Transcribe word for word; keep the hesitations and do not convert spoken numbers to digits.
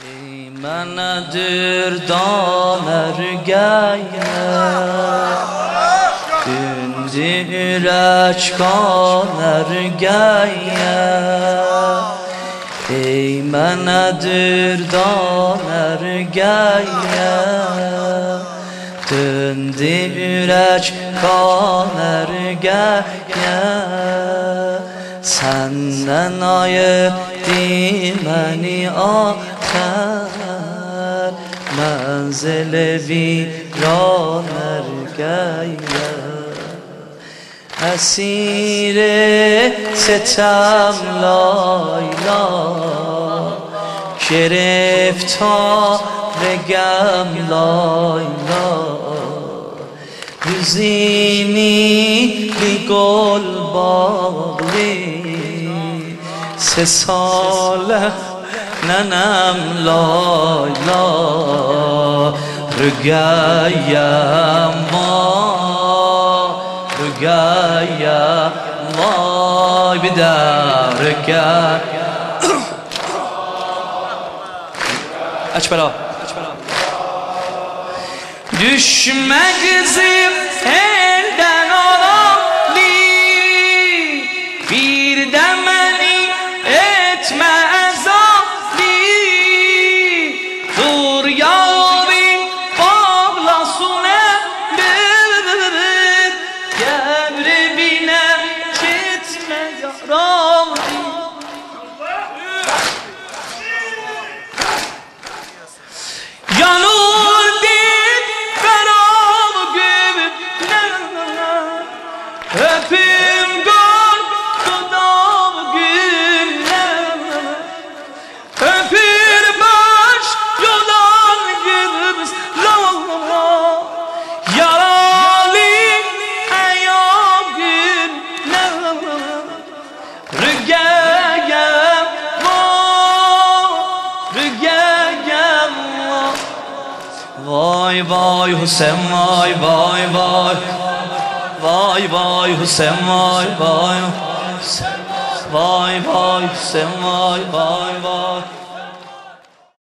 Ey mənə dürdan ərgəyə Gündü ürək qan ərgəyə Ey mənə dürdan ərgəyə Döndü ürək qan ərgəyə Səndən ayırdı məni axər Mənzil viran ərgəyə Əsir ستم لایلا گرفتار غم لایلا روزینی بی گل باغلی سه ساله ننم لایلا رگایم ما رگایم وای بدر رگایم Açbela Düşme kızım elden olamli Bir de beni etme azapli Dur yarim bağlasın elbir Gevribine gitme yaramli Yanur bir ferah gümler Öpüm gör dudam gümler Öpür baş yolan gümüz lala Yaralı ayağım gümler Rügâyem var Rügâyem var Vay vay Hüseyin vay vay vay Vay vay Hüseyin vay vay Vay vay Hüseyin vay vay vay